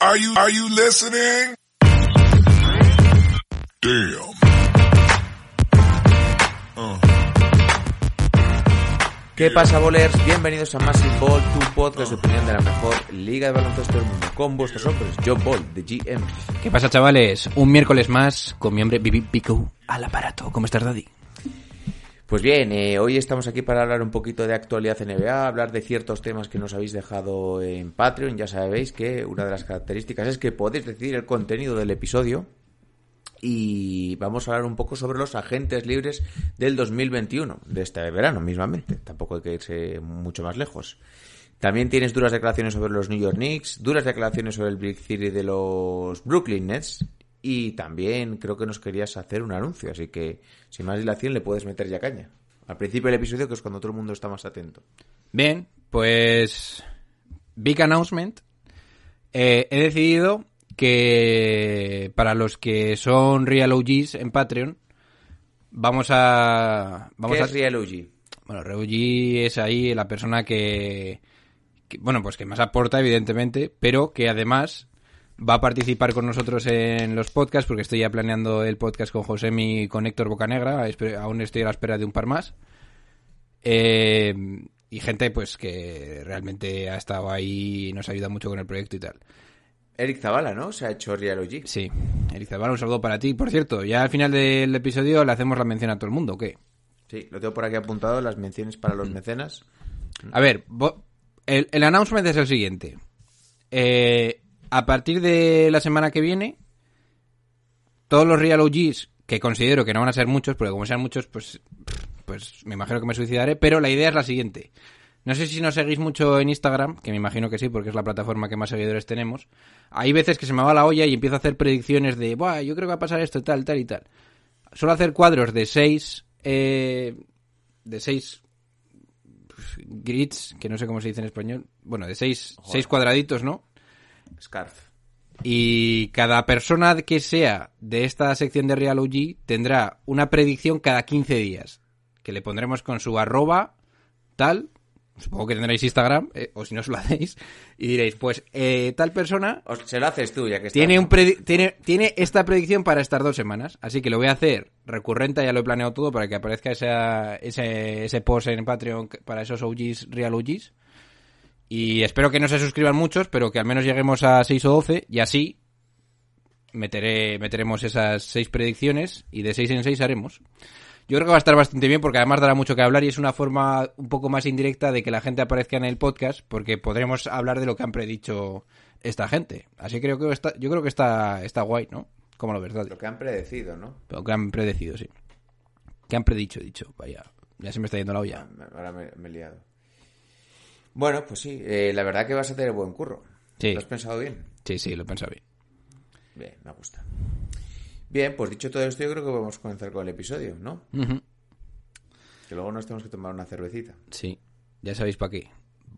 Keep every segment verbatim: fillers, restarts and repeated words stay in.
Are you, are you listening? Damn. Uh. ¿Qué pasa, bolers? Bienvenidos a Massive Ball, tu podcast de opinión de la mejor liga de baloncesto del mundo. Con vuestros hombres, John Ball, de G M. ¿Qué pasa, chavales? Un miércoles más con mi hombre Bibi Pico al aparato. ¿Cómo estás, Daddy? Pues bien, eh, hoy estamos aquí para hablar un poquito de actualidad N B A, hablar de ciertos temas que nos habéis dejado en Patreon. Ya sabéis que una de las características es que podéis decidir el contenido del episodio. Y vamos a hablar un poco sobre los agentes libres del dos mil veintiuno, de este verano mismamente. Tampoco hay que irse mucho más lejos. También tienes duras declaraciones sobre los New York Knicks, duras declaraciones sobre el Big Three de los Brooklyn Nets. Y también creo que nos querías hacer un anuncio, así que sin más dilación le puedes meter ya caña. Al principio del episodio, que es cuando todo el mundo está más atento. Bien, pues... Big announcement. Eh, he decidido que para los que son Real O Gs en Patreon, vamos a... Vamos ¿Qué a... es Real O G? Bueno, Real O G es ahí la persona que, que... Bueno, pues que más aporta, evidentemente, pero que además... va a participar con nosotros en los podcasts, porque estoy ya planeando el podcast con Josemi y con Héctor Bocanegra. Aún estoy a la espera de un par más. Eh, y gente pues que realmente ha estado ahí y nos ayuda mucho con el proyecto y tal. Eric Zavala, ¿no? Se ha hecho Real O G. Sí, Eric Zavala, un saludo para ti. Por cierto, ya al final del episodio le hacemos la mención a todo el mundo, ¿o qué? Sí, lo tengo por aquí apuntado, las menciones para los mecenas. A ver, el, el announcement es el siguiente. Eh... A partir de la semana que viene, todos los Real O Gs, que considero que no van a ser muchos, porque como sean muchos, pues, pues me imagino que me suicidaré, pero la idea es la siguiente. No sé si nos seguís mucho en Instagram, que me imagino que sí, porque es la plataforma que más seguidores tenemos. Hay veces que se me va la olla y empiezo a hacer predicciones de, buah, yo creo que va a pasar esto, tal, tal y tal. Suelo hacer cuadros de seis, eh, de seis grids, que no sé cómo se dice en español. Bueno, de seis, seis cuadraditos, ¿no? Scarf. Y cada persona que sea de esta sección de Real O G tendrá una predicción cada quince días, que le pondremos con su arroba tal, supongo que tendréis Instagram, eh, o si no os lo hacéis, y diréis, pues eh, tal persona o se lo haces tú, ya que tiene, estás, un predi- tiene, tiene esta predicción para estas dos semanas, así que lo voy a hacer recurrente, ya lo he planeado todo para que aparezca esa, ese, ese post en Patreon para esos O Gs, Real O Gs. Y espero que no se suscriban muchos, pero que al menos lleguemos a seis o doce, y así meteré, meteremos esas seis predicciones, y de seis en seis haremos. Yo creo que va a estar bastante bien, porque además dará mucho que hablar, y es una forma un poco más indirecta de que la gente aparezca en el podcast, porque podremos hablar de lo que han predicho esta gente. Así que creo que está, yo creo que está, está guay, ¿no? Como lo verdad. Lo que han predecido, ¿no? Lo que han predecido, sí. ¿Qué han predicho, dicho? Vaya, ya se me está yendo la olla. Ahora me, me he liado. Bueno, pues sí, eh, la verdad que vas a tener buen curro. Sí. ¿Lo has pensado bien? Sí, sí, lo he pensado bien. Bien, me gusta. Bien, pues dicho todo esto, yo creo que podemos comenzar con el episodio, ¿no? Uh-huh. Que luego nos tenemos que tomar una cervecita. Sí, ya sabéis para qué.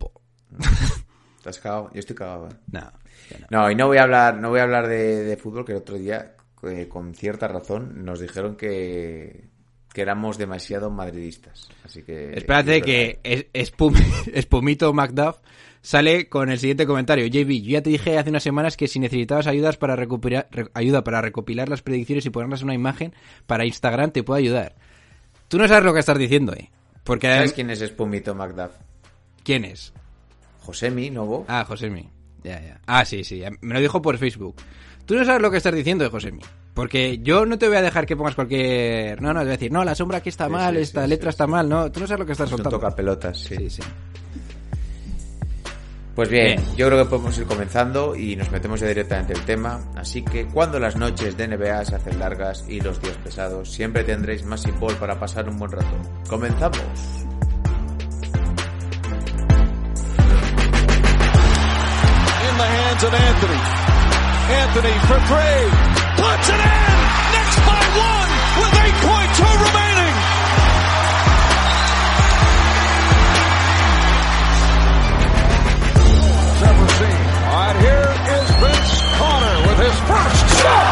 ¿Te has cagado? Yo estoy cagado, ¿eh? No, no. No, y no voy a hablar, no voy a hablar de, de fútbol, que el otro día, eh, con cierta razón, nos dijeron que... que éramos demasiado madridistas, así que... Espérate que es, Espum, Espumito McDuff sale con el siguiente comentario. J B, yo ya te dije hace unas semanas que si necesitabas ayudas para recuperar, re, ayuda para recopilar las predicciones y ponerlas en una imagen para Instagram, te puedo ayudar. Tú no sabes lo que estás diciendo, ¿eh? Porque ¿Sabes quién es Espumito McDuff? ¿Quién es? Josemi, Novo. Ah, Josemi. Ya, ya. Ah, sí, sí. Me lo dijo por Facebook. Tú no sabes lo que estás diciendo de Josemi. Porque yo no te voy a dejar que pongas cualquier... No, no, te voy a decir, no, la sombra aquí está sí, mal, sí, esta sí, letra sí, está sí. mal, no. Tú no sabes lo que estás soltando. Toca pelotas, sí. Sí, sí. Pues bien, bien, yo creo que podemos ir comenzando y nos metemos ya directamente en el tema. Así que cuando las noches de N B A se hacen largas y los días pesados, siempre tendréis Massive Ball para pasar un buen rato. ¡Comenzamos! In the hands of Anthony. Anthony for three. Puts it in! Knicks by one with eight point two remaining. Seventeen. All right, here is Vince Carter with his first shot.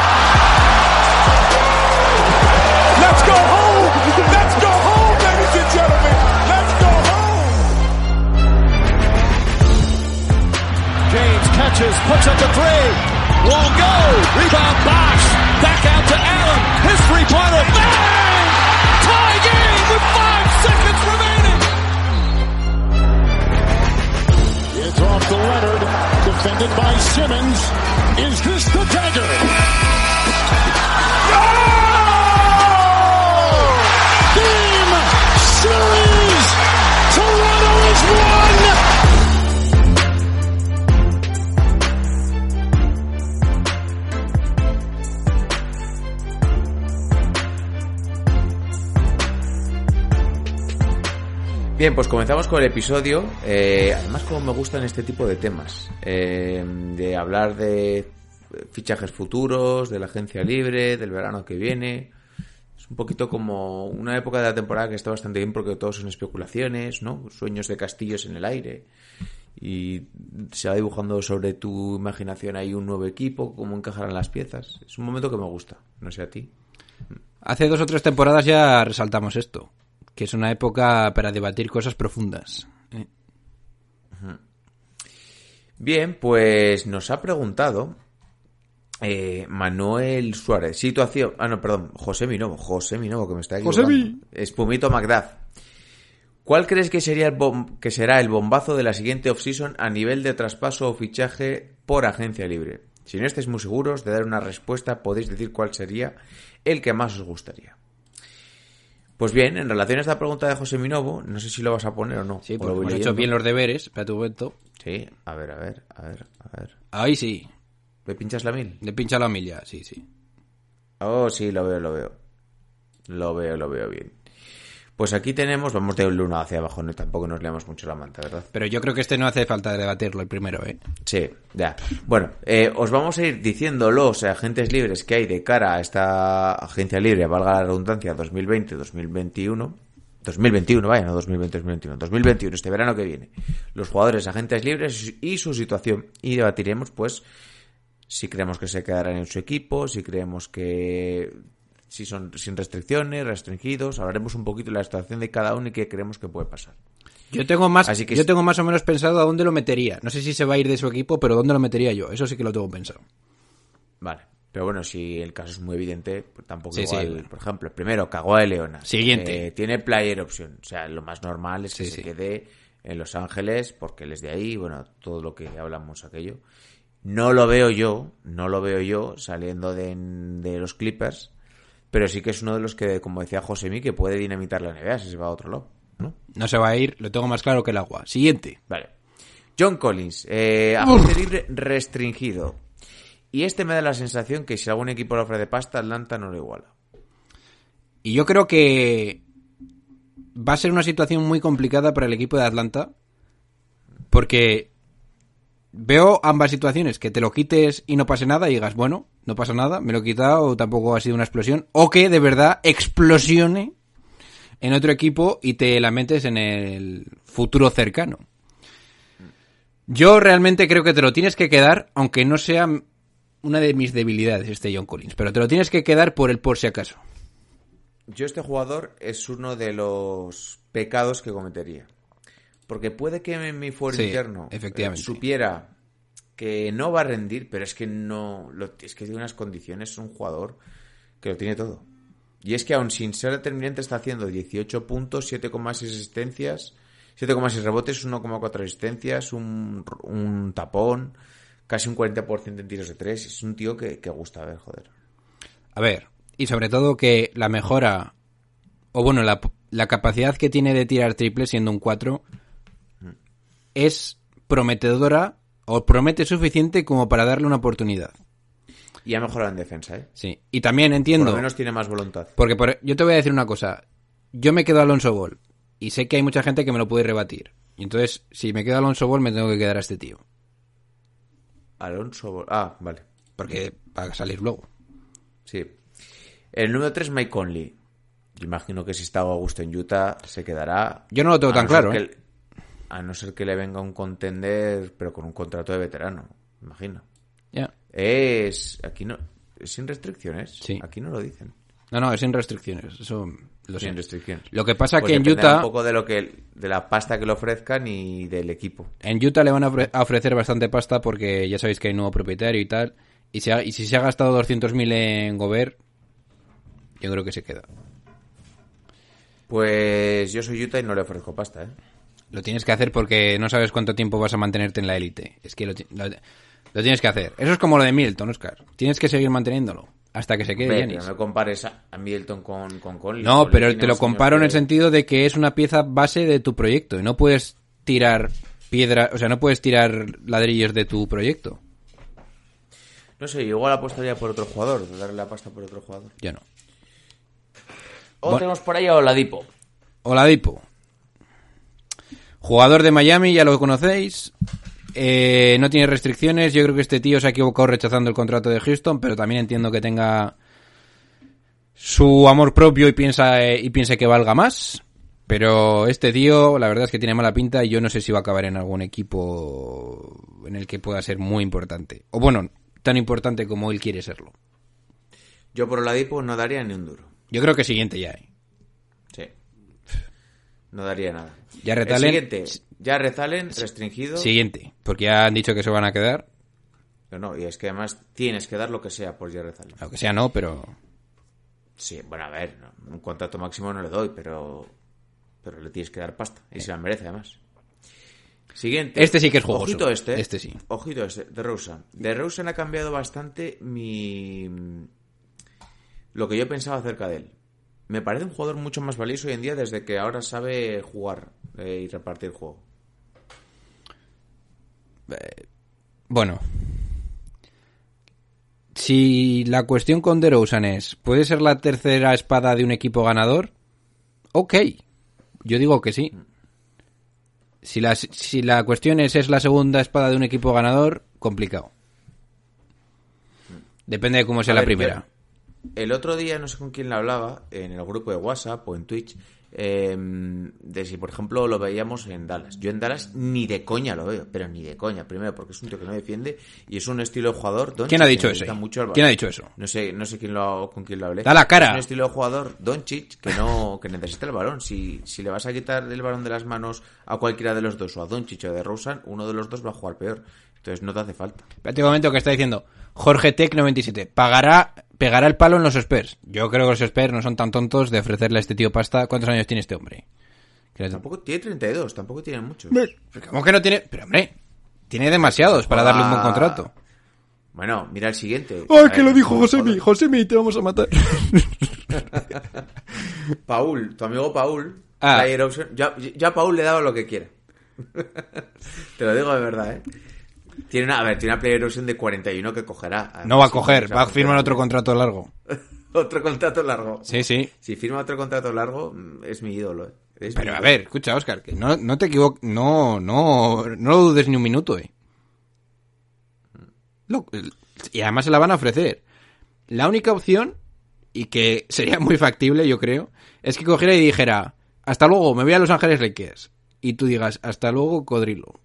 Let's go home. Let's go home, ladies and gentlemen. Let's go home. James catches, puts it for three. Won't go. Rebound Bosh. Back out to Allen. His three-pointer. Bang! Tie game with five seconds remaining. It's off to Leonard. Defended by Simmons. Is this the dagger? No! Game series. Toronto has won. Bien, pues comenzamos con el episodio. Eh, además, como me gustan este tipo de temas, eh, de hablar de fichajes futuros, de la agencia libre, del verano que viene. Es un poquito como una época de la temporada que está bastante bien porque todos son especulaciones, ¿no? Sueños de castillos en el aire. Y se va dibujando sobre tu imaginación ahí un nuevo equipo, cómo encajarán las piezas. Es un momento que me gusta, no sé a ti. Hace dos o tres temporadas ya resaltamos esto, que es una época para debatir cosas profundas. ¿eh? Bien, pues nos ha preguntado eh, Manuel Suárez. Situación... Ah, no, perdón. José Minovo. José Minovo, que me está equivocando. José Espumito Magdad. ¿Cuál crees que sería el bom- que será el bombazo de la siguiente offseason a nivel de traspaso o fichaje por agencia libre? Si no estáis muy seguros de dar una respuesta, podéis decir cuál sería el que más os gustaría. Pues bien, en relación a esta pregunta de José Minovo, no sé si lo vas a poner o no. Sí, o pues lo voy hemos leyendo. hecho bien los deberes, para tu momento. Sí, a ver, a ver, a ver, a ver. Ahí sí, ¿Me pinchas la mil? de pincha la milla, sí, sí. Oh, sí, lo veo, lo veo. Lo veo, lo veo bien. Pues aquí tenemos, vamos de un uno hacia abajo, no, tampoco nos leamos mucho la manta, ¿verdad? Pero yo creo que este no hace falta debatirlo el primero, ¿eh? Sí, ya. Bueno, eh, os vamos a ir diciendo los agentes libres que hay de cara a esta agencia libre, valga la redundancia, dos mil veinte dos mil veintiuno. dos mil veintiuno, vaya, no dos mil veinte dos mil veintiuno. dos mil veintiuno, este verano que viene. Los jugadores, agentes libres y su situación. Y debatiremos, pues, si creemos que se quedarán en su equipo, si creemos que... si son sin restricciones, restringidos. Hablaremos un poquito de la situación de cada uno y qué creemos que puede pasar. Yo tengo más, Así que yo es- tengo más o menos pensado a dónde lo metería. No sé si se va a ir de su equipo, pero dónde lo metería yo. Eso sí que lo tengo pensado. Vale. Pero bueno, si el caso es muy evidente, pues tampoco Sí, igual. sí. Por ejemplo, el primero, Kawhi Leonard. Siguiente. Eh, tiene player option. O sea, lo más normal es que Sí, se sí. quede en Los Ángeles porque él es de ahí. Bueno, todo lo que hablamos aquello. No lo veo yo, no lo veo yo saliendo de, de los Clippers. Pero sí que es uno de los que, como decía Josemi, que puede dinamitar la N B A si se va a otro lado, ¿no? No se va a ir, lo tengo más claro que el agua. Siguiente. Vale. John Collins, eh, agente libre restringido. Y este me da la sensación que si algún equipo le ofrece pasta, Atlanta no lo iguala. Y yo creo que va a ser una situación muy complicada para el equipo de Atlanta, porque veo ambas situaciones, que te lo quites y no pase nada y digas, bueno, no pasa nada, me lo he quitado, tampoco ha sido una explosión, o que de verdad explosione en otro equipo y te lamentes en el futuro cercano. Yo realmente creo que te lo tienes que quedar, aunque no sea una de mis debilidades este John Collins, pero te lo tienes que quedar por el por si acaso. Yo este jugador es uno de los pecados que cometería. Porque puede que en mi fuero Sí, interno efectivamente. eh, supiera que no va a rendir, pero es que no... Lo, es que tiene unas condiciones, es un jugador que lo tiene todo. Y es que aun sin ser determinante está haciendo dieciocho puntos, siete coma seis asistencias, siete coma seis rebotes, uno coma cuatro asistencias, un, un tapón, casi un cuarenta por ciento en tiros de tres. Es un tío que, que gusta ver, joder. A ver, y sobre todo que la mejora, o bueno, la, la capacidad que tiene de tirar triple siendo un cuatro es prometedora o promete suficiente como para darle una oportunidad. Y ha mejorado en defensa, ¿eh? Sí, y también entiendo... Por lo menos tiene más voluntad. Porque por- yo te voy a decir una cosa. Yo me quedo a Alonso Ball y sé que hay mucha gente que me lo puede rebatir. Y entonces, si me quedo a Alonso Ball, me tengo que quedar a este tío. Alonso... Bol- Ah, vale. Porque va a salir luego. Sí. El número tres, Mike Conley. Yo imagino que si está a gusto en Utah, se quedará... Yo no lo tengo a tan no ser claro, que ¿eh? el- A no ser que le venga un contender, pero con un contrato de veterano. Imagino. Ya. Es... Aquí no... ¿Es sin restricciones? Sí. Aquí no lo dicen. No, no, es sin restricciones. Eso lo sé. Sin restricciones. Lo que pasa es Pues que en dependerá Utah... un poco de lo que de la pasta que le ofrezcan y del equipo. En Utah le van a ofre- a ofrecer bastante pasta porque ya sabéis que hay nuevo propietario y tal. Y, se ha- y si se ha gastado doscientos mil en Gobert, yo creo que se queda. Pues yo soy Utah y no le ofrezco pasta, ¿eh? Lo tienes que hacer porque no sabes cuánto tiempo vas a mantenerte en la élite. Es que lo, ti- lo, lo tienes que hacer. Eso es como lo de Middleton, Oscar. Tienes que seguir manteniéndolo hasta que se quede Hombre, Giannis. pero no me compares a, a Middleton con, con Conley. No, Conley pero tiene te lo más comparo años en el que- sentido de que es una pieza base de tu proyecto. Y no puedes tirar piedra, o sea, no puedes tirar ladrillos de tu proyecto. No sé, igual apostaría por otro jugador, de darle la pasta por otro jugador. Yo no. O Bueno. tenemos por ahí a Oladipo. Oladipo. Jugador de Miami, ya lo conocéis. Eh, no tiene restricciones. Yo creo que este tío se ha equivocado rechazando el contrato de Houston, pero también entiendo que tenga su amor propio y piensa eh, y piense que valga más. Pero este tío, la verdad es que tiene mala pinta y yo no sé si va a acabar en algún equipo en el que pueda ser muy importante. O bueno, tan importante como él quiere serlo. Yo por Oladipo no daría ni un duro. Yo creo que siguiente ya, ¿eh? Sí. No daría nada. Jarrett El Allen- siguiente, Jarrett Allen, restringido. Siguiente, porque ya han dicho que se van a quedar. No, no, y es que además tienes que dar lo que sea por Jarrett Allen. Lo que sea no, pero... Sí, bueno, a ver, no, un contrato máximo no le doy, pero pero le tienes que dar pasta. Y se la merece, además. Siguiente. Este sí que es jugoso. Ojito este. Este sí. Ojito este, de DeRozan. DeRozan ha cambiado bastante mi... lo que yo pensaba acerca de él. Me parece un jugador mucho más valioso hoy en día desde que ahora sabe jugar eh, y repartir juego. Bueno. Si la cuestión con DeRozan es, ¿puede ser la tercera espada de un equipo ganador? Ok. Yo digo que sí. Si la, si la cuestión es, ¿es la segunda espada de un equipo ganador? Complicado. Depende de cómo sea A la ver, primera. yo- El otro día, no sé con quién le hablaba, en el grupo de WhatsApp o en Twitch, eh, de si, por ejemplo, lo veíamos en Dallas. Yo en Dallas ni de coña lo veo, pero ni de coña. Primero, porque es un tío que no defiende y es un estilo de jugador... Doncic, ¿Quién ha dicho que eso? necesita mucho el balón. ¿Quién ha dicho eso? No sé, no sé quién lo, con quién lo hablé. ¡Da la cara! Es un estilo de jugador, Doncic, que no que necesita el balón. Si, si le vas a quitar el balón de las manos a cualquiera de los dos, o a Doncic o a DeRozan, uno de los dos va a jugar peor. Entonces no te hace falta. Espérate un momento que está diciendo Jorge Tech noventa y siete. Pagará, pegará el palo en los Spurs. Yo creo que los Spurs no son tan tontos de ofrecerle a este tío pasta. ¿Cuántos años tiene este hombre? Que les- Tampoco tiene treinta y dos, tampoco tiene muchos. ¿Cómo que no tiene? Pero hombre, tiene demasiados para darle un buen contrato. Bueno, mira el siguiente. ¡Ay, A que ver, lo dijo no, Josemi! joder. ¡Josemi, te vamos a matar! Paul, tu amigo Paul. Ah. Player option. Ya, ya Paul le he dado lo que quiera. Te lo digo de verdad, ¿eh? Tiene una, a ver, tiene una player option de cuarenta y uno que cogerá. No va a Sí, coger, o sea, va a firmar otro contrato largo. Otro contrato largo. Sí, sí. Si firma otro contrato largo, es mi ídolo, ¿eh? Es mi Pero a ídolo. ver, escucha, Óscar, que no, no te equivoques, no, no, no lo dudes ni un minuto, eh. Lo- y además se la van a ofrecer. La única opción, y que sería muy factible, yo creo, es que cogiera y dijera, hasta luego, me voy a Los Ángeles Lakers. Y tú digas, hasta luego, Codrilo.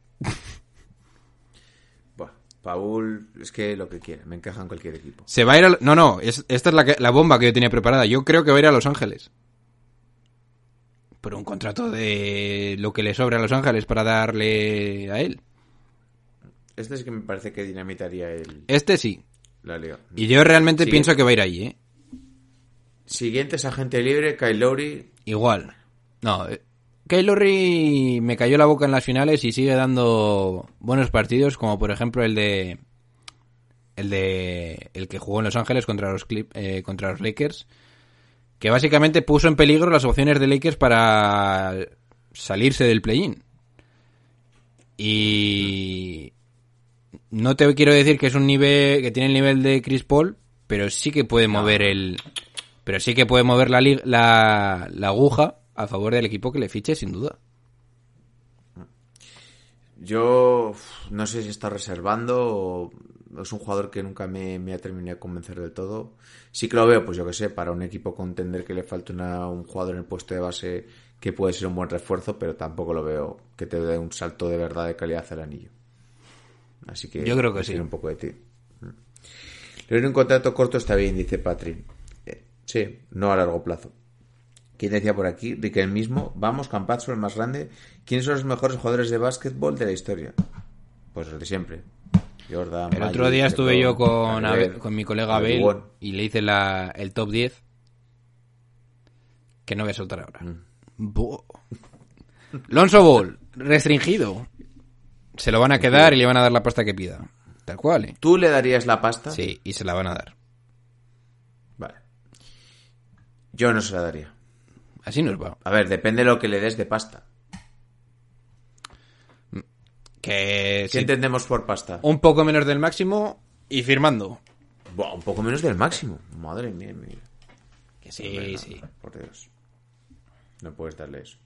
Buah, Paul, es que lo que quiere, me encaja en cualquier equipo. Se va a ir a... No, no, es- esta es la, que- la bomba que yo tenía preparada. Yo creo que va a ir a Los Ángeles. Por un contrato de lo que le sobra a Los Ángeles para darle a él. Este es que me parece que dinamitaría el, Este sí. la liga. Y yo realmente Siguiente. pienso que va a ir ahí, ¿eh? Siguiente es agente libre, Kyle Lowry. Igual. No, eh, Kyle Lowry me cayó la boca en las finales y sigue dando buenos partidos, como por ejemplo el de... El de... El que jugó en Los Ángeles contra los, Clip, eh, contra los Lakers. Que básicamente puso en peligro las opciones de Lakers para salirse del play-in. Y... No te quiero decir que es un nivel... Que tiene el nivel de Chris Paul, pero sí que puede mover el... Pero sí que puede mover la, lig- la, la aguja a favor del equipo que le fiche, sin duda. Yo uf, no sé si está reservando o es un jugador que nunca me, me ha terminado de convencer del todo. Sí que lo veo, pues yo que sé, para un equipo contender que le falta una, un jugador en el puesto de base que puede ser un buen refuerzo, pero tampoco lo veo que te dé un salto de verdad de calidad al anillo. Así que Yo creo que requiere sí. un poco de ti. Le doy un contrato corto, está bien, dice Patrick. Eh, Sí, no a largo plazo. ¿Quién decía por aquí? Riquelme mismo. Vamos, Campazzo, el más grande. ¿Quiénes son los mejores jugadores de básquetbol de la historia? Pues los de siempre. Jordan, El Magic, otro día estuve LeBron, yo con, Abel, Abel, con mi colega Abel, Abel y le hice la, el top diez que no voy a soltar ahora. Mm. Buh. Lonzo Ball, restringido. Se lo van a quedar y le van a dar la pasta que pida. Tal cual, ¿eh? ¿Tú le darías la pasta? Sí, y se la van a dar. Vale. Yo no se la daría. Así nos va. A ver, depende de lo que le des de pasta. Que ¿Qué sí, entendemos por pasta? un poco menos del máximo y firmando. Buah, un poco menos del máximo. Madre mía, mía. Que sí, Hombre, no, sí. no, por Dios. No puedes darle eso.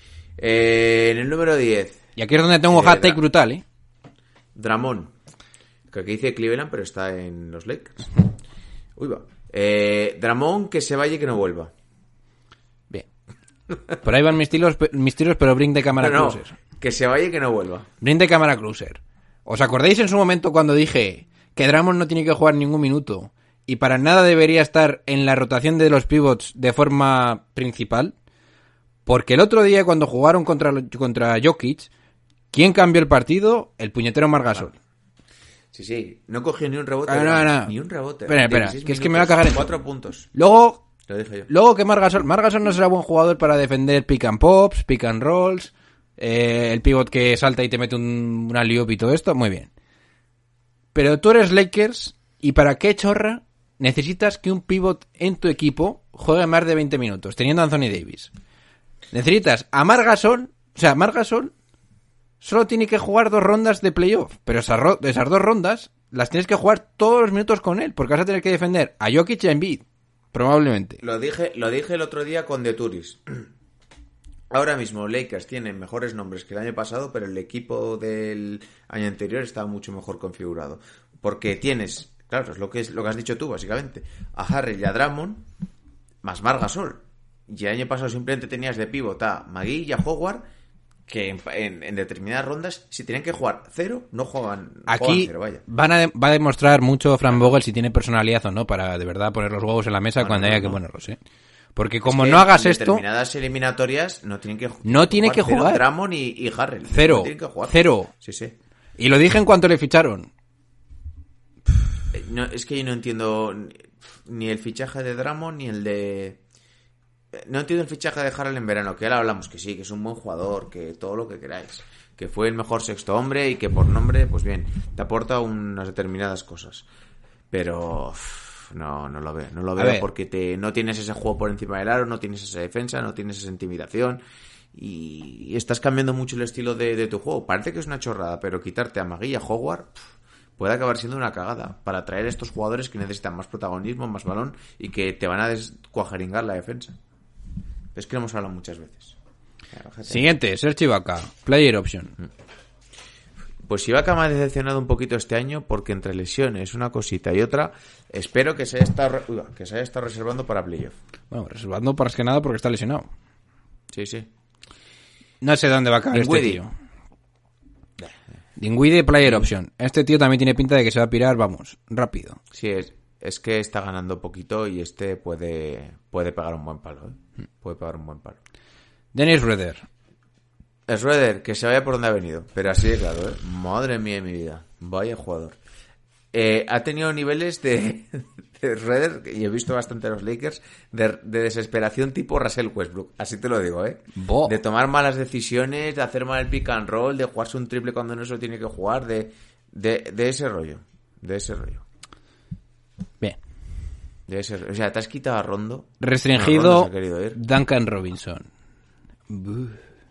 Eh, en el número diez. Y aquí es donde tengo un Eh, hot take Dra- brutal, ¿eh? Drummond. Que aquí dice Cleveland, pero está en los Lakers. Uy, va. Eh, Drummond, que se vaya y que no vuelva. Bien. Por ahí van mis tiros, mis tiros pero bring de cámara No, no, cruiser. que se vaya y que no vuelva. Bring de cámara cruiser. ¿Os acordáis en su momento cuando dije que Drummond no tiene que jugar ningún minuto y para nada debería estar en la rotación de los pivots de forma principal? Porque el otro día cuando jugaron contra, contra Jokic, ¿quién cambió el partido? El puñetero Marc Gasol. Sí, sí. No cogió ni un rebote. Ah, no, no. Ni un rebote. Espera, espera, dieciséis que es que minutos, me va a cagar en- Cuatro puntos. Luego, Lo dije yo. luego que Marc Gasol, Marc Gasol no será buen jugador para defender pick and pops, pick and rolls, eh, el pivot que salta y te mete un, un alley-oop y todo esto, muy bien. Pero tú eres Lakers y para qué chorra necesitas que un pivot en tu equipo juegue más de veinte minutos, teniendo a Anthony Davis. Necesitas a Marc Gasol, o sea, Marc Gasol solo tiene que jugar dos rondas de playoff, pero esas, ro- esas dos rondas las tienes que jugar todos los minutos con él, porque vas a tener que defender a Jokic y a Embiid, probablemente. Lo dije, lo dije el otro día con The Turis. Ahora mismo Lakers tienen mejores nombres que el año pasado, pero el equipo del año anterior está mucho mejor configurado. Porque tienes, claro, es lo que es lo que has dicho tú, básicamente, a Harrell y a Drummond, más Marc Gasol. Y el año pasado simplemente tenías de pivot a Magui y a Howard, que en, en- en determinadas rondas, si tenían que jugar cero, no juegan, juegan Aquí cero, vaya. van a de- va a demostrar mucho Fran Vogel si tiene personalidad o no para de verdad poner los huevos en la mesa Bueno, cuando no, haya que no. ponerlos, ¿eh? Porque como Es que no hagas en esto, determinadas eliminatorias no tienen que No tiene que cero jugar. Drummond y, y Harrell. Cero. No tienen que jugar. Cero. Sí, sí. y lo dije en cuanto le ficharon, Eh, No, es que yo no entiendo ni el fichaje de Drummond ni el de... No entiendo el fichaje de Harrell en verano, que ya lo hablamos, que sí, que es un buen jugador, que todo lo que queráis, que fue el mejor sexto hombre y que por nombre, pues bien, te aporta unas determinadas cosas. Pero uf, no, no lo veo, no lo A veo ver. porque te, no tienes ese juego por encima del aro, no tienes esa defensa, no tienes esa intimidación y, y estás cambiando mucho el estilo de, de tu juego. Parece que es una chorrada, pero quitarte a Magui y a Howard pf, puede acabar siendo una cagada para atraer a estos jugadores que necesitan más protagonismo, más balón y que te van a descuajeringar la defensa. Es que lo hemos hablado muchas veces. Claro, gente. siguiente, Serge Ibaka, player option. Pues Ibaka me ha decepcionado un poquito este año porque entre lesiones, una cosita y otra, espero que se haya estado, re- uy, que se haya estado reservando para playoff. Bueno, reservando para que nada porque está lesionado. Sí, sí. No sé dónde va a acabar este Dinwiddie. tío. Dinwiddie, player option. Este tío también tiene pinta de que se va a pirar, vamos, rápido. Sí, es, es que está ganando poquito y este puede, puede pegar un buen palo. ¿eh? Puede pegar un buen palo. Dennis Schroeder. Schroeder, que se vaya por donde ha venido. Pero así de claro, ¿eh? Madre mía de mi vida. Vaya jugador. Eh, ha tenido niveles de, de Schroeder, y he visto bastante a los Lakers, de, de desesperación tipo Russell Westbrook. Así te lo digo, ¿eh? Bo. De tomar malas decisiones, de hacer mal el pick and roll, de jugarse un triple cuando no se lo tiene que jugar, de, de, de ese rollo. De ese rollo. Bien. De ese rollo. O sea, te has quitado a Rondo. No, Rondo Restringido se ha querido ir. Duncan Robinson. Buh.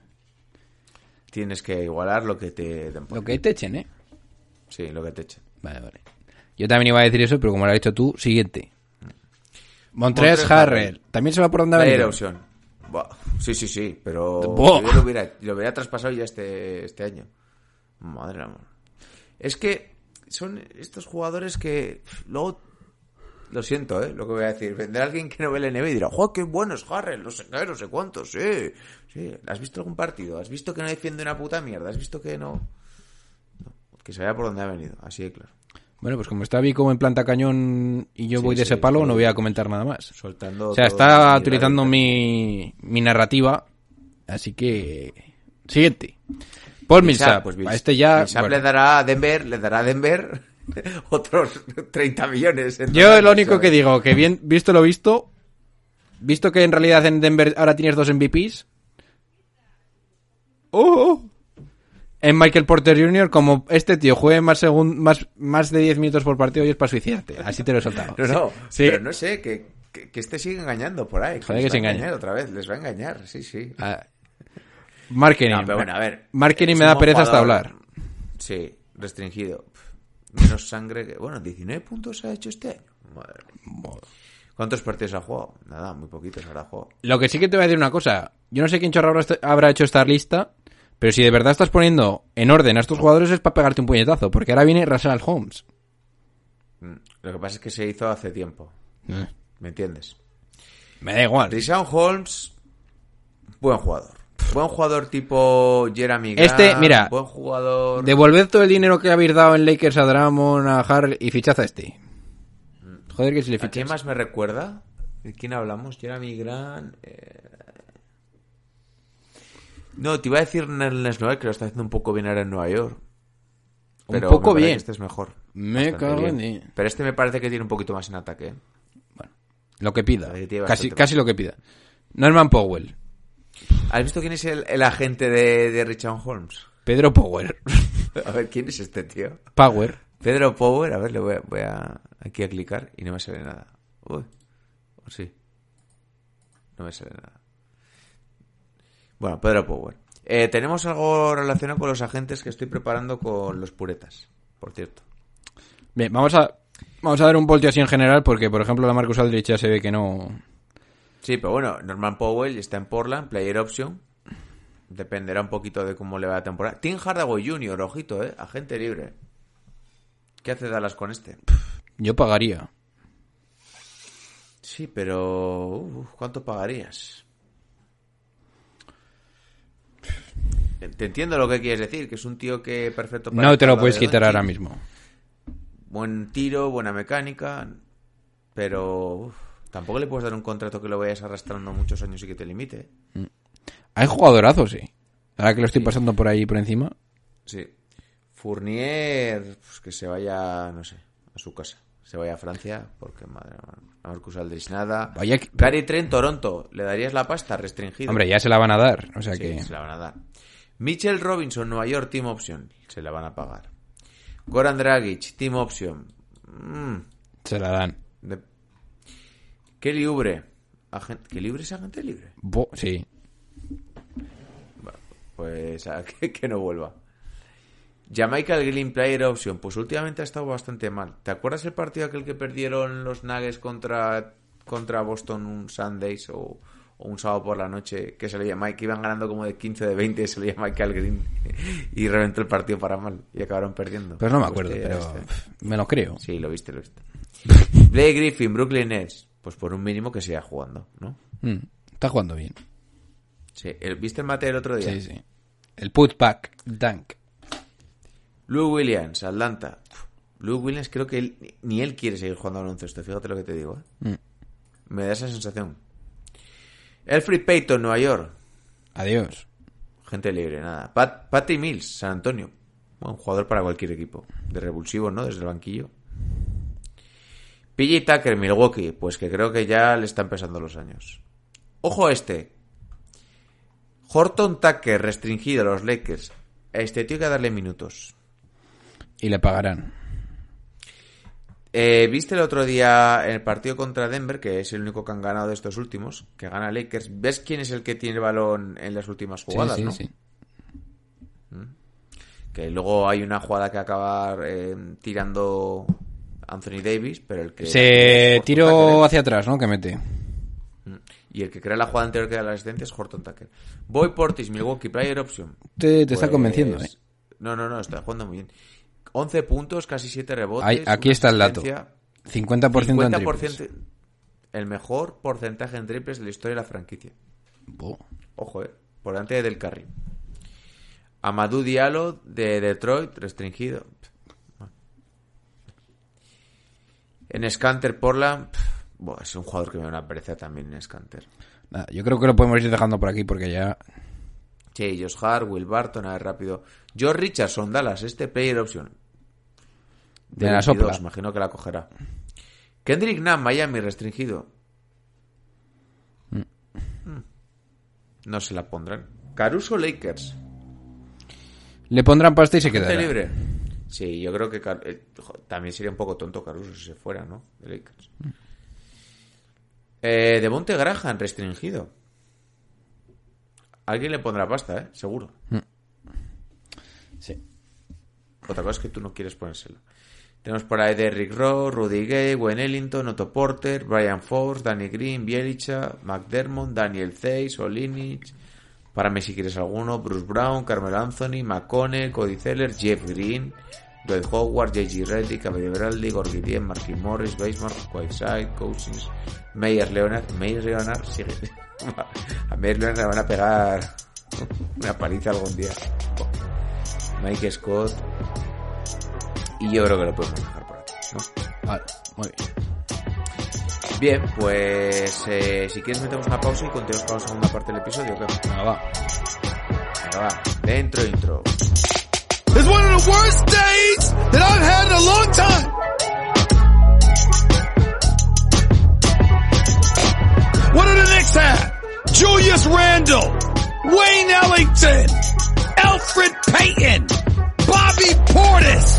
Tienes que igualar lo que te den por- Lo que te echen, ¿eh? Sí, lo que te echen. Vale, vale. Yo también iba a decir eso, pero como lo has dicho tú, siguiente. Montrezl Montrezl Harrell. Harrell. También se va por donde ha Player venido. option. Buah. Sí, sí, sí, pero Buah. yo lo hubiera, lo hubiera traspasado ya este, este año. Madre del amor. Es que son estos jugadores que pff, luego, lo siento, ¿eh? Lo que voy a decir. Vendrá alguien que no ve el N B A y dirá, ¡joder, qué bueno es Harrell! No sé qué, no sé cuánto, sí. Sí. ¿Has visto algún partido? ¿Has visto que no defiende una puta mierda? ¿Has visto que no? No, que se vaya por donde ha venido, así de claro. Bueno, pues como está Vico en planta cañón y yo Sí, voy de sí, ese palo, sí. no voy a comentar nada más. Soltando O sea, todo está mi utilizando radio. mi, mi narrativa, así que... Siguiente. Paul Millsap. Pues A este ya... Millsap bueno. le dará a Denver, le dará a Denver otros treinta millones. en Yo total, lo único ¿sabes? que digo, que bien, visto lo visto, visto que en realidad en Denver ahora tienes dos M V Ps... ¡Oh! En Michael Porter junior, como este tío juegue más, segun- más, más de diez minutos por partido, y es para suicidarte. Así te lo he soltado. No, no, Sí. pero no sé, que, que, que este sigue engañando por ahí. Joder, les que se va a engaña. engañar otra vez, les va a engañar, sí, sí. Ah, Marketing. No, pero bueno, a ver. Marketing es me un da buen pereza hasta jugador. hablar. Sí, restringido. Pff, Menos sangre que... Bueno, diecinueve puntos ha hecho este año. Madre mía. ¿Cuántos partidos ha jugado? Nada, muy poquitos habrá jugado. Lo que sí que te voy a decir una cosa. Yo no sé quién chorro habrá, est- habrá hecho esta lista, pero si de verdad estás poniendo en orden a estos jugadores es para pegarte un puñetazo, porque ahora viene Russell Holmes. Mm, Lo que pasa es que se hizo hace tiempo. Eh, ¿Me entiendes? Me da igual. Richaun Holmes, buen jugador. Buen jugador tipo Jeremy Grant. Este, mira, Buen jugador... Devolved todo el dinero que habéis dado en Lakers a Drummond, a Harrell y fichad a este. Joder, que si le ¿A quién fichas. más me recuerda? ¿De quién hablamos? Jeremy Grant... Eh... No, te iba a decir Nerlens Noel, que lo está haciendo un poco bien ahora en Nueva York. Un Pero poco me parece bien. que este es mejor. Me Bastante cago en bien. di- Pero este me parece que tiene un poquito más en ataque. ¿eh? Lo que pida. Parece que tiene Casi, bastante casi lo que pida. Norman Powell. ¿Has visto quién es el, el agente de, de Richaun Holmes? Pedro Power. A ver, ¿quién es este tío? Power. Pedro Power, a ver, le voy a, voy a aquí a clicar y no me sale nada. Uy, o sí. No me sale nada. Bueno, Pedro Power. Eh, tenemos algo relacionado con los agentes que estoy preparando con los puretas, por cierto. Bien, vamos a, vamos a dar un voltio así en general, porque por ejemplo la Marcus Aldridge ya se ve que no... Sí, pero bueno, Norman Powell está en Portland, player option. Dependerá un poquito de cómo le va la temporada. Tim Hardaway junior, ojito, eh, agente libre. ¿Qué hace Dallas con este? Yo pagaría. Sí, pero... uf, ¿cuánto pagarías? Te entiendo lo que quieres decir, que es un tío que perfecto para No te el lo lado puedes de quitar Doncic. ahora mismo. Buen tiro, buena mecánica, pero uf, tampoco le puedes dar un contrato que lo vayas arrastrando muchos años y que te limite. Hay jugadorazos, sí. Ahora que lo estoy pasando por ahí por encima. Sí. Fournier, pues que se vaya, no sé, a su casa. Se vaya a Francia, porque madre mía, a Marcus Aldridge nada. Vaya que- Gary Trent, Toronto, ¿le darías la pasta? Restringido. Hombre, ya se la van a dar. O sea Sí, que... se la van a dar. Mitchell Robinson, Nueva York, Team Option. Se la van a pagar. Goran Dragic, Team Option. Mm, Se la dan. de... Kelly Oubre. Agente... ¿Kelly Oubre es agente libre? Bo- sí. Pues a que, que no vuelva. Jamaica Green Player Option. Pues últimamente ha estado bastante mal. ¿Te acuerdas el partido aquel que perdieron los Nuggets contra, contra Boston un Sundays o, o un sábado por la noche? Que se leía Mike, que iban ganando como de quince de veinte, se leía Michael Green y reventó el partido para mal y acabaron perdiendo. Pues no me Pues acuerdo, este- pero este. pff, me lo creo. Sí, lo viste, lo viste. Blake Griffin, Brooklyn Nets. Pues por un mínimo que siga jugando, ¿no? Mm, está jugando bien. Sí. El- ¿Viste el mate el otro día? Sí, sí. El putback dunk. Lou Williams, Atlanta. Uf, Lou Williams creo que él, ni él quiere seguir jugando al baloncesto, fíjate lo que te digo. ¿eh? Mm. Me da esa sensación. Elfrid Payton, Nueva York. Adiós. Gente libre, nada. Pat, Patty Mills, San Antonio. Buen jugador para cualquier equipo. De revulsivo, ¿no? Desde el banquillo. P J Tucker, Milwaukee. Pues que creo que ya le están pesando los años. Ojo a este. Horton Tucker, restringido a los Lakers. A este tío hay que darle minutos. Y le pagarán. Eh, ¿Viste el otro día en el partido contra Denver, que es el único que han ganado de estos últimos, que gana Lakers? ¿Ves quién es el que tiene el balón en las últimas jugadas, sí, sí, no? sí. Que luego hay una jugada que acaba eh, tirando Anthony Davis, pero el que... Se Horton tiró Tucker, hacia atrás, ¿no? Que mete. ¿eh? Y el que crea la jugada anterior que da la asistencia es Horton Tucker. Boy Portis, Milwaukee, player option. Te, te está Pues, convenciendo, ¿eh? No, no, no, está jugando muy bien. once puntos, casi siete rebotes. Ahí- aquí una está el dato. asistencia. cincuenta por ciento en cincuenta por triples. ciento, el mejor porcentaje en triples de la historia de la franquicia. Buh. Ojo, eh, por delante de Del Curry. Amadou Diallo de Detroit, restringido. En Scanter, Portland, pff, buah, es un jugador que me da una pereza también en Scanter. Nada, yo creo que lo podemos ir dejando por aquí porque ya... Sí, Josh Hart, Will Barton, a ver rápido. Josh Richardson, Dallas, este player option. De Me la veintidós, sopla. imagino que la cogerá. Kendrick Nunn, Miami, restringido. Mm. Mm. No se la pondrán. Caruso, Lakers. Le pondrán pasta y se Gente quedará. libre. Sí, yo creo que Car- eh, jo, también sería un poco tonto Caruso si se fuera, ¿no? De Lakers. Eh, Devonte Graham, restringido. Alguien le pondrá pasta, ¿eh? Seguro. Sí. Otra cosa es que tú no quieres ponérsela. Tenemos por ahí Derrick Rose, Rudy Gay, Wayne Ellington, Otto Porter, Brian Forbes, Danny Green, Bielicha, McDermott, Daniel Theis, Olinich. Para mí si quieres alguno, Bruce Brown, Carmelo Anthony, McConnell, Cody Zeller, Jeff Green, Dwight Howard, J G Redick, Avery Bradley, Gorgirien, Marquis Morris, Baseman, Whiteside, Cousins, Meyers Leonard. Meyers Leonard sigue. A Meyers Leonard le van a pegar una paliza algún día. Mike Scott. Y yo creo que lo podemos dejar por aquí, ¿no? Vale, muy bien. Bien, pues eh, si quieres metemos una pausa y continuamos con la segunda parte del episodio. ¿Qué? Venga, va. Venga, va. Dentro intro. It's one of the worst days that I've had in a long time. What do the Knicks have? Julius Randle, Wayne Ellington, Alfred Payton, Bobby Portis.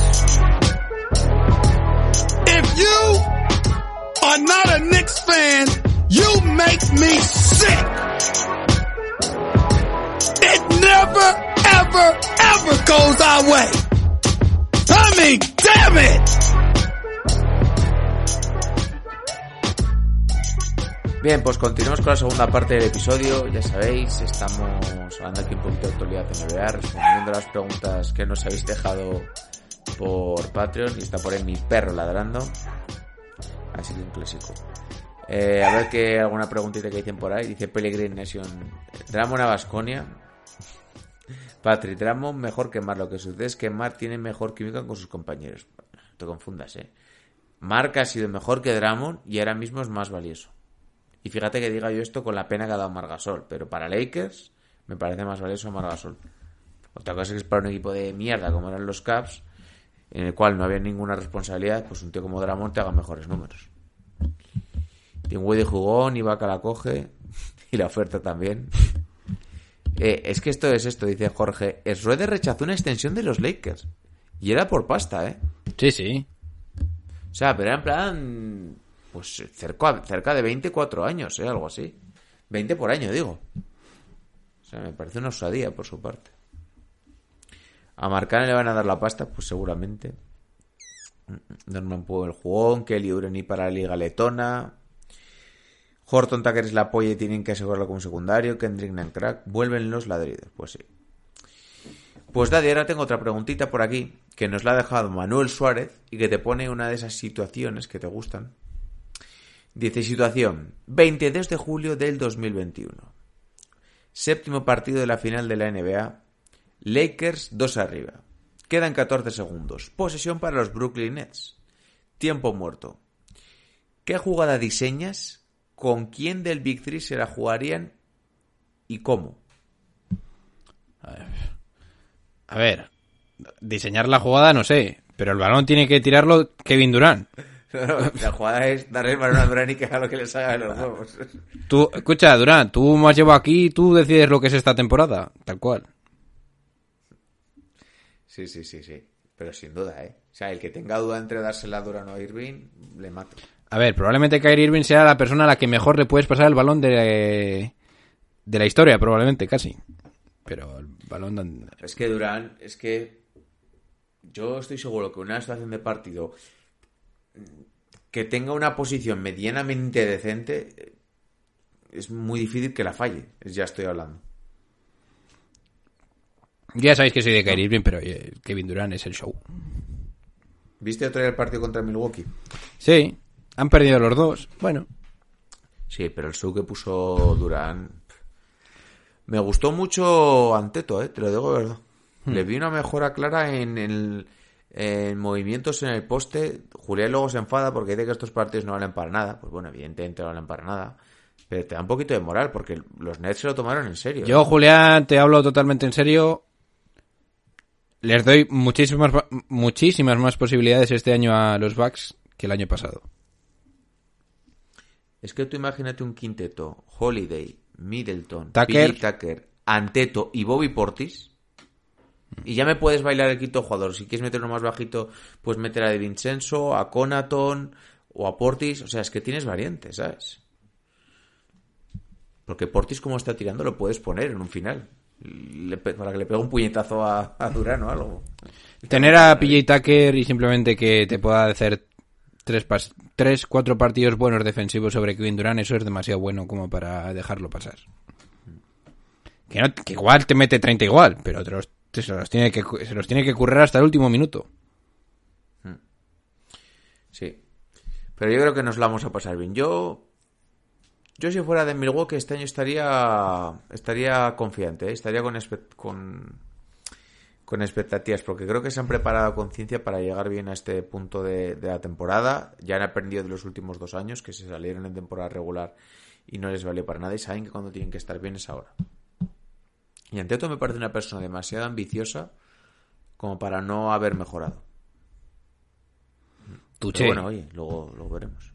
If you are not a Knicks fan, you make me sick. It never, ever, ever goes our way. I mean, damn it! Bien, pues continuamos con la segunda parte del episodio. Ya sabéis, estamos hablando aquí un poquito de actualidad N B A, respondiendo a las preguntas que nos habéis dejado por Patreon. Y está por ahí mi perro ladrando. Así que un clásico. Eh, a ver qué alguna preguntita que dicen por ahí. Dice Pellegrin Nation. Drummond a Baskonia. Patrick, Drummond mejor que Mar. Lo que sucede es que Mar tiene mejor química con sus compañeros. No te confundas, eh. Mark ha sido mejor que Drummond y ahora mismo es más valioso. Y fíjate que diga yo esto con la pena que ha dado Marc Gasol, pero para Lakers me parece más valioso Marc Gasol. Otra cosa es que es para un equipo de mierda como eran los Cavs, en el cual no había ninguna responsabilidad, pues un tío como Drummond te haga mejores números. Dinwiddie jugó, Ibaka la coge y la oferta también. Eh, es que esto es esto, dice Jorge. Schroeder rechazó una extensión de los Lakers y era por pasta, ¿eh? Sí, sí. O sea, pero era en plan... Pues cerca, cerca de veinticuatro años, ¿eh? Algo así. veinte por año, digo. O sea, me parece una osadía por su parte. A Marcane le van a dar la pasta, pues seguramente. Norman Powell jugó, Kelly Oubre para la Liga Letona. Horton Tucker es la apoya y tienen que asegurarlo como secundario. Kendrick Nunn crack. Vuelven los ladridos, pues sí. Pues Daddy, ahora tengo otra preguntita por aquí que nos la ha dejado Manuel Suárez y que te pone una de esas situaciones que te gustan. Dice situación, veintidós de julio del dos mil veintiuno. Séptimo partido de la final de la N B A. Lakers dos arriba. Quedan catorce segundos. Posesión para los Brooklyn Nets. Tiempo muerto. ¿Qué jugada diseñas? ¿Con quién del Big Three se la jugarían? ¿Y cómo? A ver. A ver, diseñar la jugada no sé, pero el balón tiene que tirarlo Kevin Durant. La jugada es darle el balón a Durant y que haga lo que les haga de los huevos. Tú, escucha, Durant, tú me has llevado aquí, tú decides lo que es esta temporada, tal cual. Sí, sí, sí, sí. Pero sin duda, ¿eh? O sea, el que tenga duda entre dársela a Durant o a Irving, le mato. A ver, probablemente Kyrie Irving sea la persona a la que mejor le puedes pasar el balón de, de la historia, probablemente, casi. Pero el balón... Es que Durant, es que yo estoy seguro que una situación de partido que tenga una posición medianamente decente es muy difícil que la falle. Ya estoy hablando. Ya sabéis que soy de Kyrie Irving, pero oye, Kevin Durant es el show. ¿Viste otro día el partido contra Milwaukee? Sí, han perdido los dos. Bueno. Sí, pero el show que puso Durant... Me gustó mucho Anteto, ¿eh? Te lo digo de verdad. Hmm. Le vi una mejora clara en el, en movimientos en el poste, Julián luego se enfada porque dice que estos partidos no valen para nada. Pues bueno, evidentemente no valen para nada. Pero te da un poquito de moral porque los Nets se lo tomaron en serio. Yo, ¿no? Julián, te hablo totalmente en serio. Les doy muchísimas, muchísimas más posibilidades este año a los Bucks que el año pasado. Es que tú imagínate un quinteto: Holiday, Middleton, Tucker, P J Tucker, Anteto y Bobby Portis. Y ya me puedes bailar el quinto jugador. Si quieres meterlo más bajito, pues meter a De Vincenzo, a Connaughton o a Portis. O sea, es que tienes variantes, ¿sabes? Porque Portis, como está tirando, lo puedes poner en un final. Le, para que le pegue un puñetazo a, a Durán o algo. Tener a P J Tucker y simplemente que te pueda hacer tres, pas- tres cuatro partidos buenos defensivos sobre Kevin Durant, eso es demasiado bueno como para dejarlo pasar. Que, no, que igual te mete treinta igual, pero te los, te se, los tiene que, se los tiene que currar hasta el último minuto. Sí. Pero yo creo que nos la vamos a pasar bien. Yo... Yo si fuera de Milwaukee este año estaría estaría confiante, ¿eh? Estaría con, espe- con con expectativas, porque creo que se han preparado a conciencia para llegar bien a este punto de, de la temporada. Ya han aprendido de los últimos dos años, que se salieron en temporada regular y no les valió para nada, y saben que cuando tienen que estar bien es ahora. Y Anteto me parece una persona demasiado ambiciosa como para no haber mejorado. Tuche. Pero bueno, oye, luego lo veremos.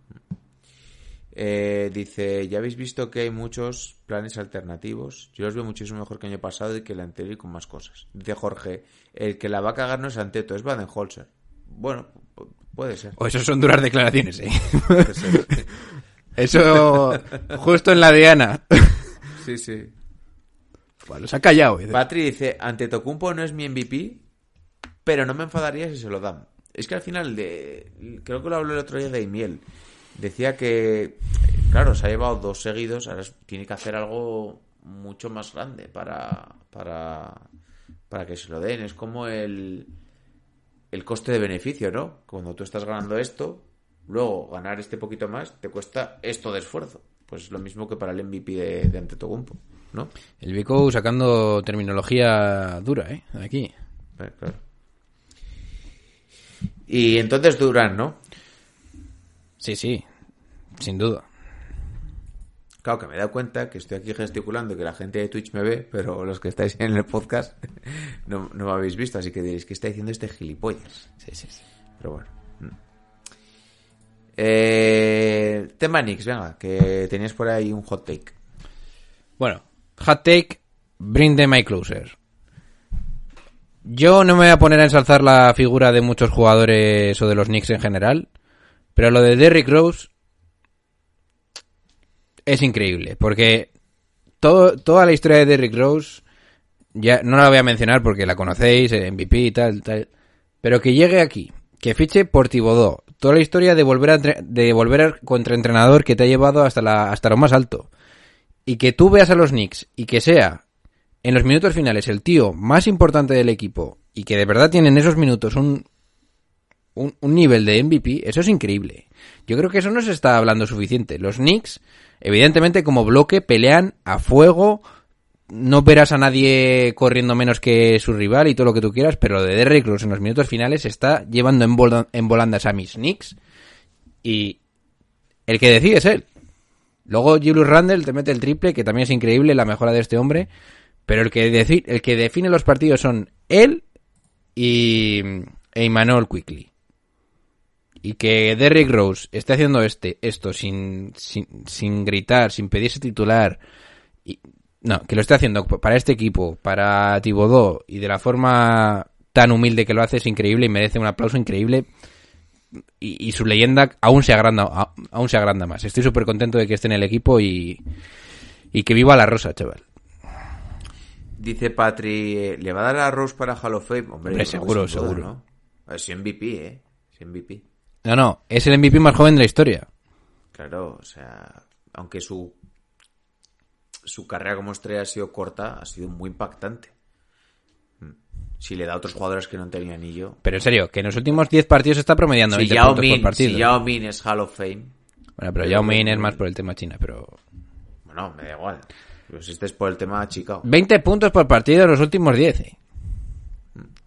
Eh, dice, ya habéis visto que hay muchos planes alternativos. Yo los veo muchísimo mejor que el año pasado y que el anterior y con más cosas. Dice Jorge, el que la va a cagar no es Anteto, es Baden-Holzer. Bueno, pu- puede ser. O eso son duras declaraciones, ¿eh? Puede ser. Eso justo en la diana. Sí, sí. Bueno, se ha callado. ¿Eh? Patri dice, Antetokounmpo no es mi M V P, pero no me enfadaría si se lo dan. Es que al final, de creo que lo habló el otro día de Imiel. Decía que, claro, se ha llevado dos seguidos, ahora tiene que hacer algo mucho más grande para para, para que se lo den. Es como el, el coste de beneficio, ¿no? Cuando tú estás ganando esto, luego ganar este poquito más te cuesta esto de esfuerzo. Pues lo mismo que para el M V P de, de Antetokounmpo, ¿no? El Vico sacando terminología dura, ¿eh? Aquí. Eh, claro. Y entonces Durán, ¿no? Sí, sí, sin duda. Claro, que me he dado cuenta que estoy aquí gesticulando y que la gente de Twitch me ve, pero los que estáis en el podcast no, no me habéis visto, así que diréis, ¿qué está diciendo este gilipollas? Sí, sí, sí. Pero bueno. Eh, tema Knicks, venga, que tenías por ahí un hot take. Bueno, hot take, bring them my closer. Yo no me voy a poner a ensalzar la figura de muchos jugadores o de los Knicks en general, pero lo de Derrick Rose es increíble, porque todo, toda la historia de Derrick Rose, ya no la voy a mencionar porque la conocéis, M V P y tal, tal, pero que llegue aquí, que fiche por Thibodeau, toda la historia de volver a entre, de volver a contraentrenador que te ha llevado hasta la hasta lo más alto, y que tú veas a los Knicks y que sea en los minutos finales el tío más importante del equipo y que de verdad tiene en esos minutos un Un, un nivel de M V P, eso es increíble. Yo creo que eso no se está hablando suficiente. Los Knicks, evidentemente, como bloque, pelean a fuego. No verás a nadie corriendo menos que su rival y todo lo que tú quieras, pero de Derrick Rose en los minutos finales está llevando en, bol- en volandas a mis Knicks y el que decide es él. Luego Julius Randle te mete el triple, que también es increíble la mejora de este hombre, pero el que, deci- el que define los partidos son él y e Immanuel Quickley. Y que Derrick Rose esté haciendo este esto sin, sin, sin gritar, sin pedirse titular. Y, no, que lo esté haciendo para este equipo, para Thibodeau, y de la forma tan humilde que lo hace es increíble y merece un aplauso increíble. Y, y su leyenda aún se agranda, a, aún se agranda más. Estoy súper contento de que esté en el equipo y, y que viva la rosa, chaval. Dice Patri, ¿le va a dar a Rose para Hall of Fame? Hombre, Hombre, seguro, sin duda, seguro. ¿no? Es M V P, ¿eh? Es M V P. No, no, es el M V P más joven de la historia. Claro, o sea, aunque su su carrera como estrella ha sido corta, ha sido muy impactante. Si le da a otros jugadores que no han tenido anillo. Pero en serio, que en los últimos diez partidos está promediando Si veinte Yao puntos por Min, partido. si Yao Min es Hall of Fame. Bueno, pero Yao Min es más por el tema China, pero... Bueno, me da igual. Pero si este es por el tema Chicago. veinte puntos por partido en los últimos diez, ¿eh?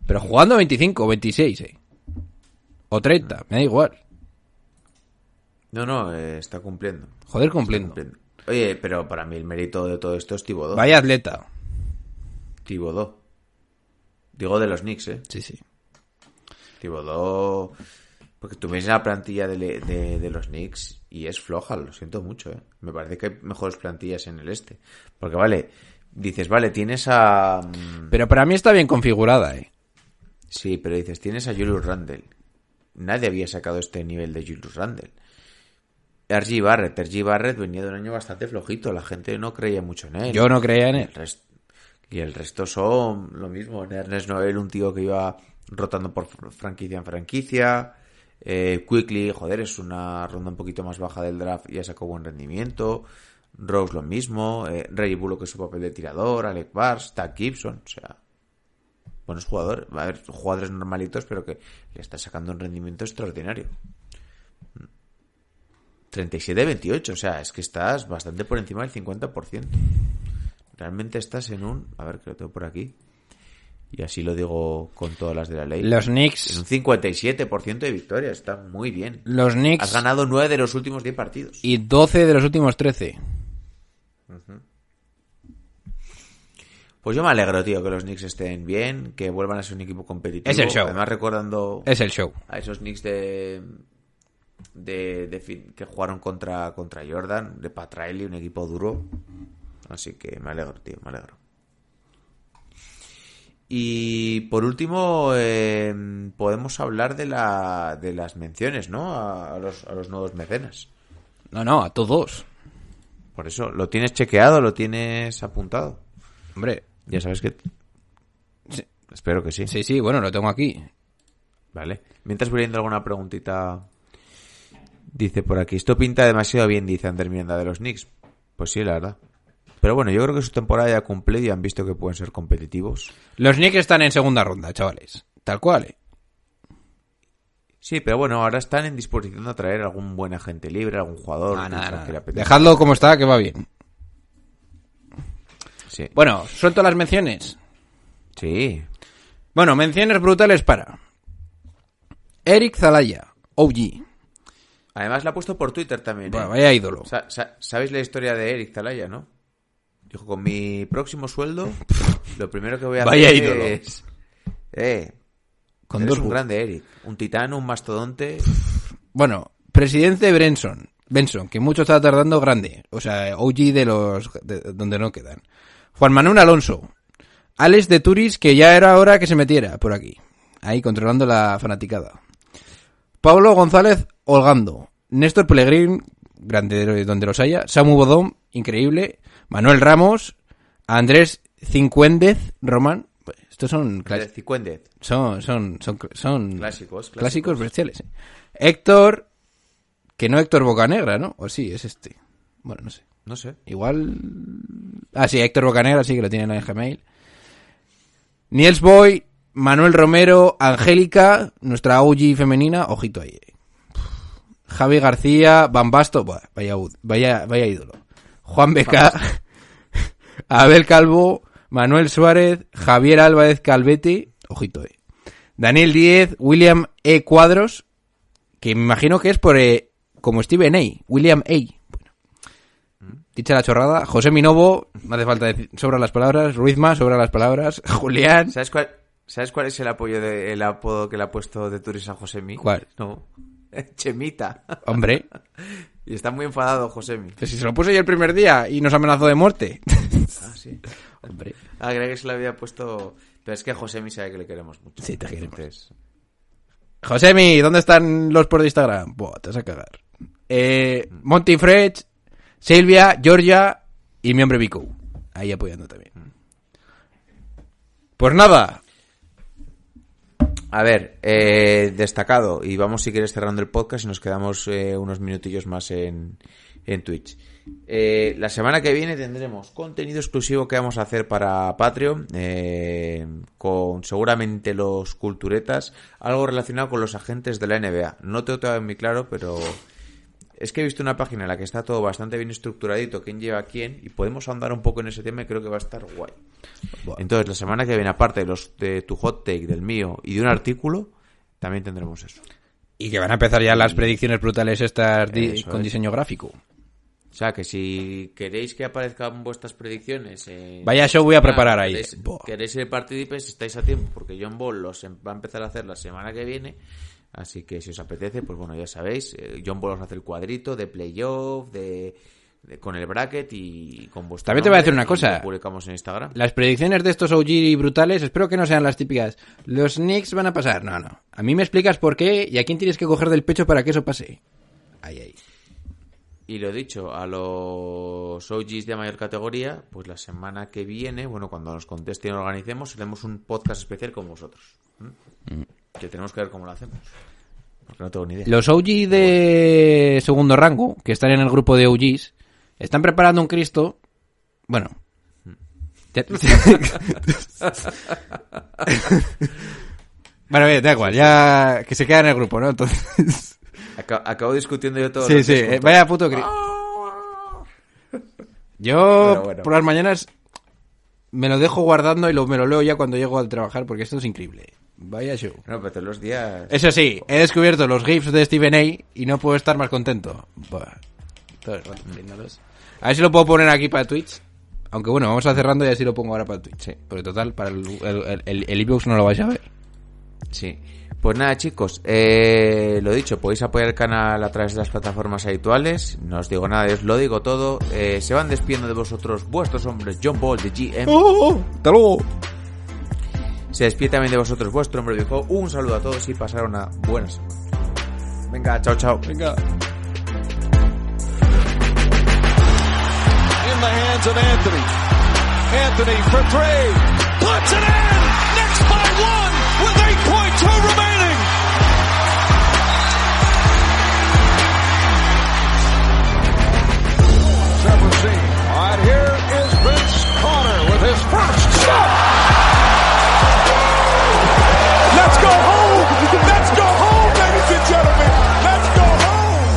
Pero jugando veinticinco o veintiséis, ¿eh? O treinta, me da igual. No, no, eh, está cumpliendo. Joder, cumpliendo. Está cumpliendo. Oye, pero para mí el mérito de todo esto es Thibodeau. Vaya atleta. Thibodeau. Digo de los Knicks, ¿eh? Sí, sí. Thibodeau... Porque tú ves la plantilla de, de, de los Knicks y es floja, lo siento mucho, ¿eh? Me parece que hay mejores plantillas en el este. Porque, vale, dices, vale, tienes a... Pero para mí está bien configurada, ¿eh? Sí, pero dices, tienes a Julius Randle. Nadie había sacado este nivel de Julius Randle. R J Barrett. R J Barrett venía de un año bastante flojito. La gente no creía mucho en él. Yo no creía en él. El rest... Y el resto son lo mismo. Ernest Noel, un tío que iba rotando por franquicia en franquicia. Eh, Quickly, joder, es una ronda un poquito más baja del draft y ya sacó buen rendimiento. Rose lo mismo. Eh, Reggie Bullock es su papel de tirador. Alec Barnes, Tag Gibson. O sea, buenos jugadores. Va a haber jugadores normalitos, pero que le está sacando un rendimiento extraordinario. treinta y siete veintiocho, o sea, es que estás bastante por encima del cincuenta por ciento. Realmente estás en un... A ver, que lo tengo por aquí. Y así lo digo con todas las de la ley. Los Knicks... En un cincuenta y siete por ciento de victoria, está muy bien. Los Knicks... Has ganado nueve de los últimos diez partidos. Y doce de los últimos trece. Uh-huh. Pues yo me alegro, tío, que los Knicks estén bien, que vuelvan a ser un equipo competitivo. Es el show. Además, recordando... Es el show. A esos Knicks de... De, de fin, que jugaron contra, contra Jordan, de Pat Riley, un equipo duro. Así que me alegro, tío, me alegro. Y por último, eh, podemos hablar de la de las menciones, ¿no? A, a, los, a los nuevos mecenas. No, no, a todos. Por eso, ¿lo tienes chequeado? ¿Lo tienes apuntado? Hombre. Ya sabes que... Sí. Espero que sí. Sí, sí, bueno, lo tengo aquí. Vale. Mientras voy viendo alguna preguntita... Dice por aquí, esto pinta demasiado bien, dice Ander Miranda de los Knicks. Pues sí, la verdad. Pero bueno, yo creo que su temporada ya ha cumplido y han visto que pueden ser competitivos. Los Knicks están en segunda ronda, chavales. Tal cual, ¿eh? Sí, pero bueno, ahora están en disposición de traer algún buen agente libre, algún jugador. Ah, nada, que nada. le apetezca. Dejadlo como está, que va bien. Sí. Bueno, suelto las menciones. Sí. Bueno, menciones brutales para Eric Zalaya, O G. Además la ha puesto por Twitter también. Bueno, ¿eh? vaya ídolo. Sa- sa- ¿Sabéis la historia de Eric Zalaya, no? Dijo, con mi próximo sueldo, lo primero que voy a Vaya hacer ídolo. es... Eh, Con eres dos un bu- grande, Eric. Un titano, un mastodonte... Bueno, presidente Benson. Benson, que mucho está tardando grande. O sea, O G de los... de donde no quedan. Juan Manuel Alonso. Alex de Turis, que ya era hora que se metiera por aquí. Ahí, controlando la fanaticada. Pablo González Holgando. Néstor Pellegrín, grande donde los haya. Samu Bodón, increíble. Manuel Ramos. Andrés Cincuéndez Román. Pues, estos son... clas- Cicuéndez. Son, son, son, son Clásicos, clásicos. clásicos bestiales. ¿eh? Héctor, que no Héctor Bocanegra, ¿no? O sí, es este. Bueno, no sé. No sé. Igual... Ah, sí, Héctor Bocanegra, sí que lo tienen en Gmail. Niels Boy, Manuel Romero, Angélica, nuestra O G femenina, ojito ahí. eh. Javi García, Bambasto, buah, vaya, ud- vaya, vaya ídolo. Juan Beca, Abel Calvo, Manuel Suárez, Javier Álvarez Calvete, ojito, eh. Daniel Díez, William E. Cuadros, que me imagino que es por eh, como Steven A. William A. Bueno. Dicha la chorrada, José Minovo, no hace falta decir, sobran las palabras, Ruizma, sobran las palabras, Julián. ¿Sabes cuál, ¿Sabes cuál es el apoyo de, el apodo que le ha puesto de Turis a Josemi? ¿Cuál? No. Chemita. Hombre, Y está muy enfadado Josemi. que si se lo puse yo el primer día y nos amenazó de muerte. Ah, sí. Hombre. Ah, creía que se lo había puesto... Pero es que Josemi sabe que le queremos mucho. Sí, te queremos. Entonces, Josemi, ¿dónde están los por de Instagram? Buah, te vas a cagar. Eh, Monty Fretch, Silvia, Georgia y mi hombre Vico. Ahí apoyando también. Pues nada. a ver, eh, destacado. Y vamos, si quieres, cerrando el podcast y nos quedamos eh, unos minutillos más en, en Twitch. Eh, la semana que viene tendremos contenido exclusivo que vamos a hacer para Patreon, eh, con seguramente los culturetas, algo relacionado con los agentes de la N B A. No tengo todavía muy claro, pero es que he visto una página en la que está todo bastante bien estructuradito, quién lleva a quién, y podemos ahondar un poco en ese tema y creo que va a estar guay. Bueno. Entonces, la semana que viene, aparte de los de tu hot take, del mío y de un artículo, también tendremos eso. Y que van a empezar ya y... las predicciones brutales estas di- con es. diseño gráfico. O sea, que si queréis que aparezcan vuestras predicciones... Eh, Vaya show voy a preparar ahí. Queréis, queréis ser partícipes, estáis a tiempo, porque John Ball los va a empezar a hacer la semana que viene. Así que si os apetece, pues bueno, ya sabéis. Eh, John Ball os hace el cuadrito de playoff, de, de con el bracket y con vuestro También te voy a decir una cosa. Lo publicamos en Instagram. Las predicciones de estos O G brutales, espero que no sean las típicas. Los Knicks van a pasar. No, no. A mí me explicas por qué y a quién tienes que coger del pecho para que eso pase. Ahí, ahí. Y lo dicho, a los O Gs de mayor categoría, pues la semana que viene, bueno, cuando nos contesten y organicemos, haremos un podcast especial con vosotros. ¿Mm? Mm. Que tenemos que ver cómo lo hacemos. Porque no tengo ni idea. Los O G de segundo rango, que están en el grupo de O Gs, están preparando un Cristo. Bueno. Bueno, bien, da igual, ya que se queda en el grupo, ¿no? Entonces. Acabo, acabo discutiendo yo todo. Sí, sí, eh, vaya puto Cristo. Yo, bueno. Por las mañanas, me lo dejo guardando y lo, me lo leo ya cuando llego al trabajar, porque esto es increíble. Vaya show. No, pero todos los días... Eso sí, he descubierto los GIFs de Stephen A. y no puedo estar más contento. Buah. Todo el rato viéndolos. A ver si lo puedo poner aquí para Twitch. Aunque bueno, vamos a cerrando y así lo pongo ahora para Twitch. Sí. Porque total, para el el, el, el iVoox no lo vais a ver. Sí. Pues nada, chicos, eh, lo dicho, podéis apoyar el canal a través de las plataformas habituales. No os digo nada, os lo digo todo. Eh, se van despidiendo de vosotros vuestros hombres, John Ball de G M. ¡Oh! ¡Hasta luego! Se despide también de vosotros vuestro hombre viejo. Un saludo a todos y pasar una buena semana. Venga, chao, chao. Venga. In the hands of Anthony. Anthony for three. Puts it in. Knicks by one with eight point two remaining. Trevor C. All right, here is Vince Carter with his first shot. Let's go home! Let's go home, ladies and gentlemen! Let's go home!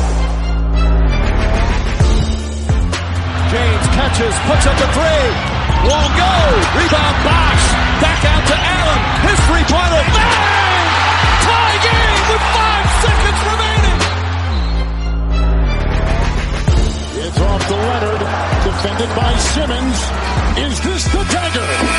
James catches, puts up a three. Won't go. Rebound Bosh. Back out to Allen. His three-pointer. Bang! Tie game with five seconds remaining. It's off to Leonard. Defended by Simmons. Is this the dagger?